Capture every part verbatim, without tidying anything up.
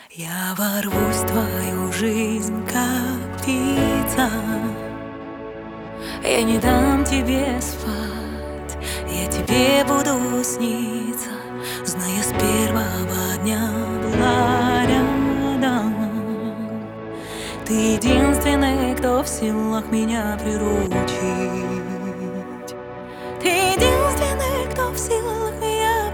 Я ворвусь в твою жизнь, как птица. Я не дам тебе спать, я тебе буду сниться, зная, с первого дня была рядом. Ты единственный, кто в силах меня приручить. Ты единственный, кто в силах меня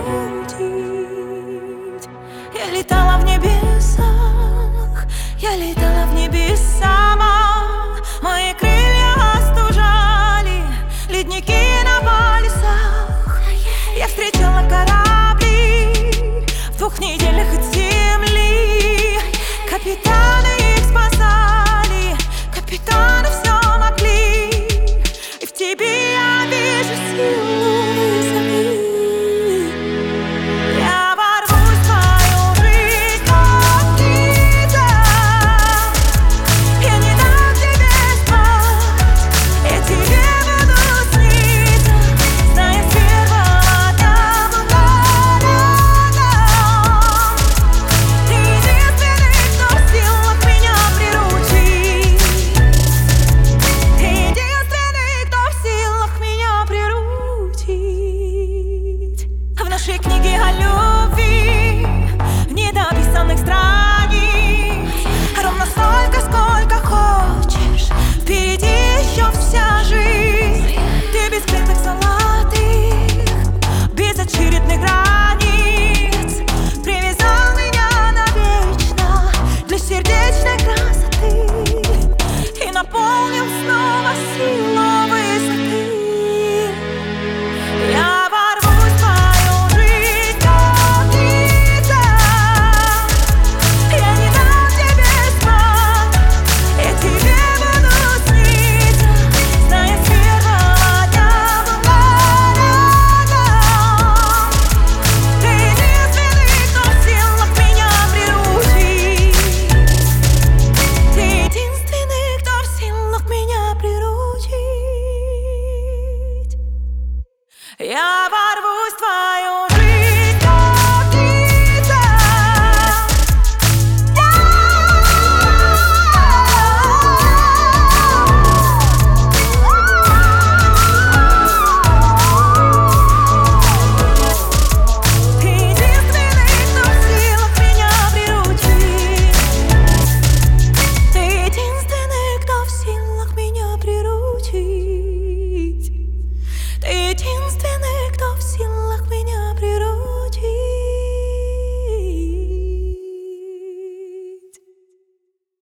приручить. Я летала в небесах, я летала в небеса. Мои крылья остужали ледники на полюсах. Я встречала корабли в двух неделях от земли. Капитаны их спасали, капитаны все